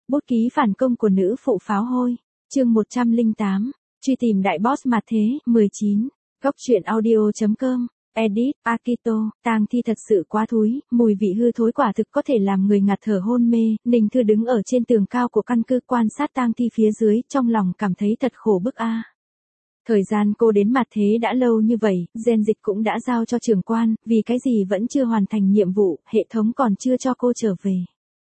Bút ký phản công của nữ phụ pháo hôi. Chương 108. Truy tìm đại boss mặt thế. 19. Góc truyện audio.com. Edit, Akito. Tang thi thật sự quá thúi, mùi vị hư thối quả thực có thể làm người ngạt thở hôn mê. Ninh Thư đứng ở trên tường cao của căn cứ quan sát tang thi phía dưới, trong lòng cảm thấy thật khổ bức a. Thời gian cô đến mặt thế đã lâu như vậy, gen dịch cũng đã giao cho trưởng quan, vì cái gì vẫn chưa hoàn thành nhiệm vụ, hệ thống còn chưa cho cô trở về.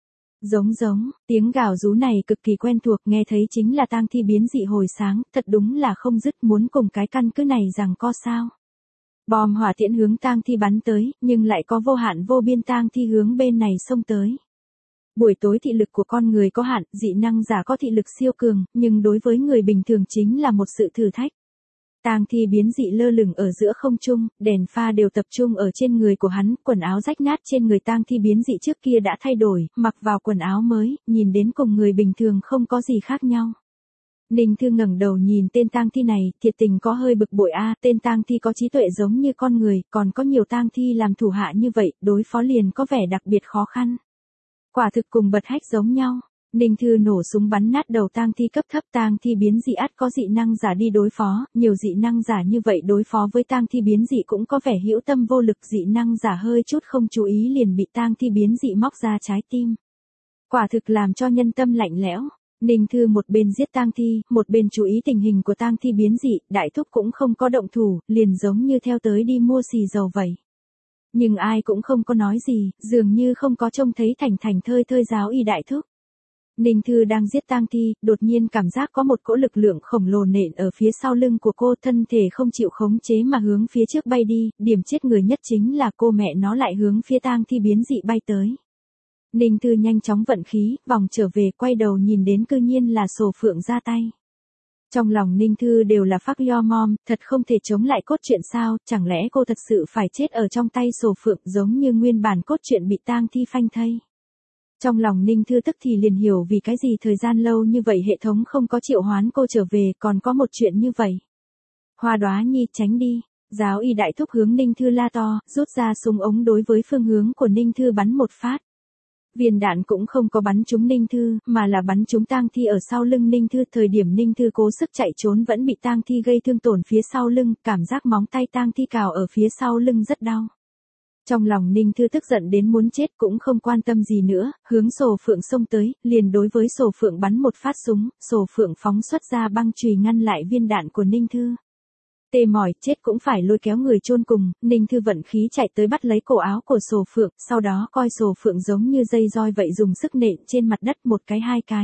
Giống, tiếng gào rú này cực kỳ quen thuộc, nghe thấy chính là tang thi biến dị hồi sáng, thật đúng là không dứt muốn cùng cái căn cứ này rằng co sao. Bom hỏa tiễn hướng tang thi bắn tới, nhưng lại có vô hạn vô biên tang thi hướng bên này xông tới. Buổi tối thị lực của con người có hạn, dị năng giả có thị lực siêu cường, nhưng đối với người bình thường chính là một sự thử thách. Tang thi biến dị lơ lửng ở giữa không trung, đèn pha đều tập trung ở trên người của hắn, quần áo rách nát trên người tang thi biến dị trước kia đã thay đổi, mặc vào quần áo mới, nhìn đến cùng người bình thường không có gì khác nhau. Ninh Thư ngẩng đầu nhìn tên tang thi này, thiệt tình có hơi bực bội a, tên tang thi có trí tuệ giống như con người, còn có nhiều tang thi làm thủ hạ như vậy, đối phó liền có vẻ đặc biệt khó khăn. Quả thực cùng bật hách giống nhau. Ninh Thư nổ súng bắn nát đầu tang thi cấp thấp, tang thi biến dị ắt có dị năng giả đi đối phó, nhiều dị năng giả như vậy đối phó với tang thi biến dị cũng có vẻ hữu tâm vô lực, dị năng giả hơi chút không chú ý liền bị tang thi biến dị móc ra trái tim. Quả thực làm cho nhân tâm lạnh lẽo. Ninh Thư một bên giết tang thi, một bên chú ý tình hình của tang thi biến dị, đại thúc cũng không có động thủ, liền giống như theo tới đi mua xì dầu vậy. Nhưng ai cũng không có nói gì, dường như không có trông thấy thành thành thơi thơi giáo y đại thúc. Ninh Thư đang giết tang thi, đột nhiên cảm giác có một cỗ lực lượng khổng lồ nện ở phía sau lưng của cô, thân thể không chịu khống chế mà hướng phía trước bay đi, điểm chết người nhất chính là cô mẹ nó lại hướng phía tang thi biến dị bay tới. Ninh Thư nhanh chóng vận khí, vòng trở về, quay đầu nhìn đến cư nhiên là Sổ Phượng ra tay. Trong lòng Ninh Thư đều là phắc yo mom, thật không thể chống lại cốt truyện sao, chẳng lẽ cô thật sự phải chết ở trong tay Sổ Phượng giống như nguyên bản cốt truyện bị tang thi phanh thây. Trong lòng Ninh Thư tức thì liền hiểu vì cái gì thời gian lâu như vậy hệ thống không có triệu hoán cô trở về, còn có một chuyện như vậy. Hoa Đóa Nhi tránh đi, giáo y đại thúc hướng Ninh Thư la to, rút ra súng ống đối với phương hướng của Ninh Thư bắn một phát. Viên đạn cũng không có bắn trúng Ninh Thư, mà là bắn trúng tang thi ở sau lưng Ninh Thư, thời điểm Ninh Thư cố sức chạy trốn vẫn bị tang thi gây thương tổn phía sau lưng, cảm giác móng tay tang thi cào ở phía sau lưng rất đau. Trong lòng Ninh Thư tức giận đến muốn chết cũng không quan tâm gì nữa, hướng Sổ Phượng xông tới, liền đối với Sổ Phượng bắn một phát súng, Sổ Phượng phóng xuất ra băng chùy ngăn lại viên đạn của Ninh Thư. Tê mỏi, chết cũng phải lôi kéo người chôn cùng, Ninh Thư vận khí chạy tới bắt lấy cổ áo của Sổ Phượng, sau đó coi Sổ Phượng giống như dây roi vậy dùng sức nện trên mặt đất một cái hai cái.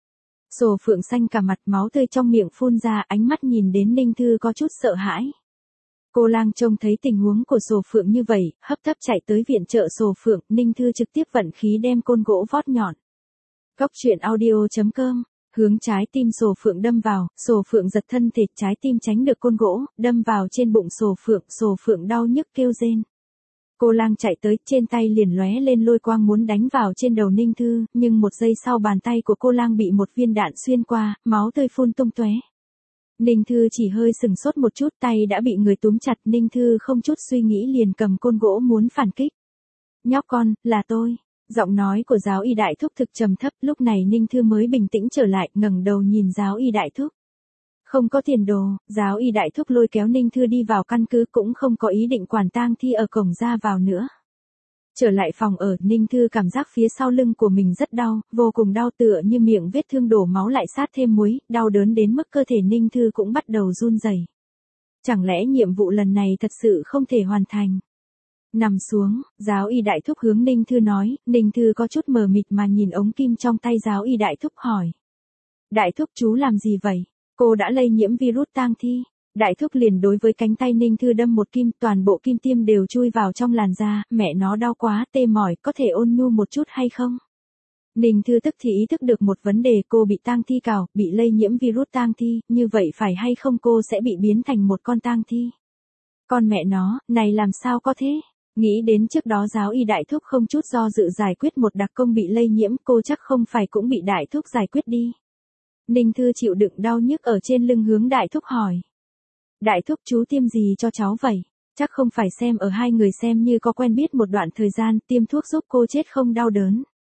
Sổ Phượng xanh cả mặt, máu tươi trong miệng phun ra, ánh mắt nhìn đến Ninh Thư có chút sợ hãi. Cô Lang trông thấy tình huống của Sổ Phượng như vậy, hấp tấp chạy tới viện trợ Sổ Phượng, Ninh Thư trực tiếp vận khí đem côn gỗ vót nhọn. Góc truyện audio.com. Hướng trái tim Sổ Phượng đâm vào, Sổ Phượng giật thân thể, trái tim tránh được côn gỗ, đâm vào trên bụng Sổ Phượng đau nhức kêu rên. Cô Lang chạy tới, trên tay liền lóe lên lôi quang muốn đánh vào trên đầu Ninh Thư, nhưng một giây sau bàn tay của cô Lang bị một viên đạn xuyên qua, máu tươi phun tung tóe. Ninh Thư chỉ hơi sừng sốt một chút, tay đã bị người túm chặt, Ninh Thư không chút suy nghĩ liền cầm côn gỗ muốn phản kích. Nhóc con, là tôi. Giọng nói của giáo y đại thúc thực trầm thấp, lúc này Ninh Thư mới bình tĩnh trở lại, ngẩng đầu nhìn giáo y đại thúc. Không có tiền đồ, giáo y đại thúc lôi kéo Ninh Thư đi vào căn cứ, cũng không có ý định quản tang thi ở cổng ra vào nữa. Trở lại phòng ở, Ninh Thư cảm giác phía sau lưng của mình rất đau, vô cùng đau, tựa như miệng vết thương đổ máu lại sát thêm muối, đau đớn đến mức cơ thể Ninh Thư cũng bắt đầu run rẩy. Chẳng lẽ nhiệm vụ lần này thật sự không thể hoàn thành? Nằm xuống, giáo y đại thúc hướng Ninh Thư nói, Ninh Thư có chút mờ mịt mà nhìn ống kim trong tay giáo y đại thúc hỏi. Đại thúc chú làm gì vậy? Cô đã lây nhiễm virus tang thi. Đại thúc liền đối với cánh tay Ninh Thư đâm một kim, toàn bộ kim tiêm đều chui vào trong làn da, mẹ nó đau quá, tê mỏi, có thể ôn nhu một chút hay không? Ninh Thư tức thì ý thức được một vấn đề, cô bị tang thi cào, bị lây nhiễm virus tang thi, như vậy phải hay không cô sẽ bị biến thành một con tang thi? Con mẹ nó, này làm sao có thế? Nghĩ đến trước đó giáo y đại thúc không chút do dự giải quyết một đặc công bị lây nhiễm, cô chắc không phải cũng bị đại thúc giải quyết đi. Ninh Thư chịu đựng đau nhức ở trên lưng hướng đại thúc hỏi. Đại thúc chú tiêm gì cho cháu vậy? Chắc không phải xem ở hai người xem như có quen biết một đoạn thời gian, tiêm thuốc giúp cô chết không đau đớn.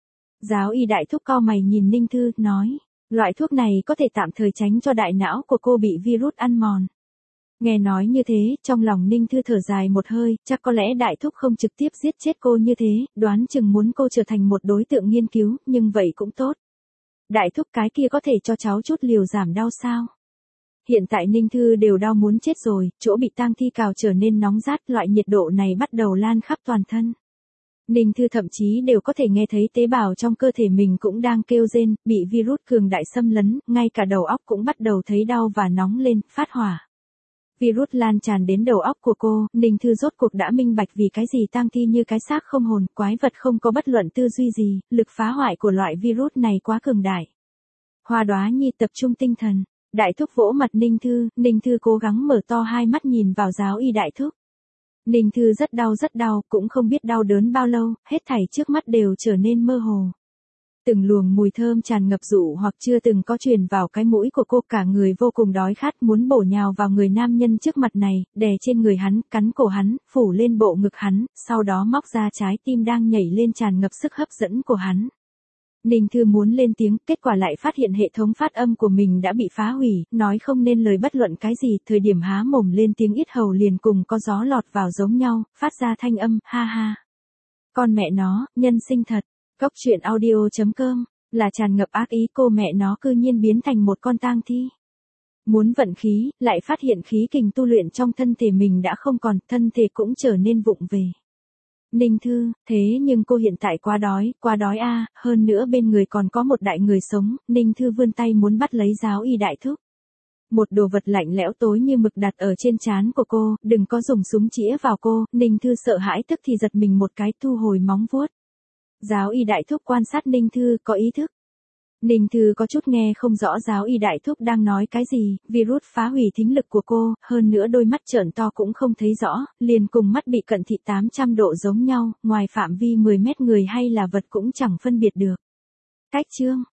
Giáo y đại thúc cau mày nhìn Ninh Thư, nói, loại thuốc này có thể tạm thời tránh cho đại não của cô bị virus ăn mòn. Nghe nói như thế, trong lòng Ninh Thư thở dài một hơi, chắc có lẽ đại thúc không trực tiếp giết chết cô như thế, đoán chừng muốn cô trở thành một đối tượng nghiên cứu, nhưng vậy cũng tốt. Đại thúc cái kia có thể cho cháu chút liều giảm đau sao? Hiện tại Ninh Thư đều đau muốn chết rồi, chỗ bị tang thi cào trở nên nóng rát, loại nhiệt độ này bắt đầu lan khắp toàn thân. Ninh Thư thậm chí đều có thể nghe thấy tế bào trong cơ thể mình cũng đang kêu rên, bị virus cường đại xâm lấn, ngay cả đầu óc cũng bắt đầu thấy đau và nóng lên, phát hỏa. Virus lan tràn đến đầu óc của cô, Ninh Thư rốt cuộc đã minh bạch vì cái gì tang thi như cái xác không hồn, quái vật không có bất luận tư duy gì, lực phá hoại của loại virus này quá cường đại. Hoa Đóa Nhi tập trung tinh thần, đại thúc vỗ mặt Ninh Thư cố gắng mở to hai mắt nhìn vào giáo y đại thúc. Ninh Thư rất đau, cũng không biết đau đớn bao lâu, hết thảy trước mắt đều trở nên mơ hồ. Từng luồng mùi thơm tràn ngập dụ hoặc chưa từng có truyền vào cái mũi của cô, cả người vô cùng đói khát muốn bổ nhào vào người nam nhân trước mặt này, đè trên người hắn, cắn cổ hắn, phủ lên bộ ngực hắn, sau đó móc ra trái tim đang nhảy lên tràn ngập sức hấp dẫn của hắn. Ninh Thư muốn lên tiếng, kết quả lại phát hiện hệ thống phát âm của mình đã bị phá hủy, nói không nên lời bất luận cái gì, thời điểm há mồm lên tiếng yết hầu liền cùng có gió lọt vào giống nhau, phát ra thanh âm, ha ha. Con mẹ nó, nhân sinh thật. Góc truyện audio.com, là tràn ngập ác ý, cô mẹ nó cư nhiên biến thành một con tang thi. Muốn vận khí, lại phát hiện khí kình tu luyện trong thân thể mình đã không còn, thân thể cũng trở nên vụng về. Ninh Thư, thế nhưng cô hiện tại quá đói a, hơn nữa bên người còn có một đại người sống, Ninh Thư vươn tay muốn bắt lấy giáo y đại thúc. Một đồ vật lạnh lẽo tối như mực đặt ở trên trán của cô, đừng có dùng súng chĩa vào cô, Ninh Thư sợ hãi tức thì giật mình một cái, thu hồi móng vuốt. Giáo y đại thúc quan sát Ninh Thư, có ý thức. Ninh Thư có chút nghe không rõ giáo y đại thúc đang nói cái gì, virus phá hủy thính lực của cô, hơn nữa đôi mắt trợn to cũng không thấy rõ, liền cùng mắt bị cận thị 800 độ giống nhau, ngoài phạm vi 10 mét người hay là vật cũng chẳng phân biệt được. Cách chương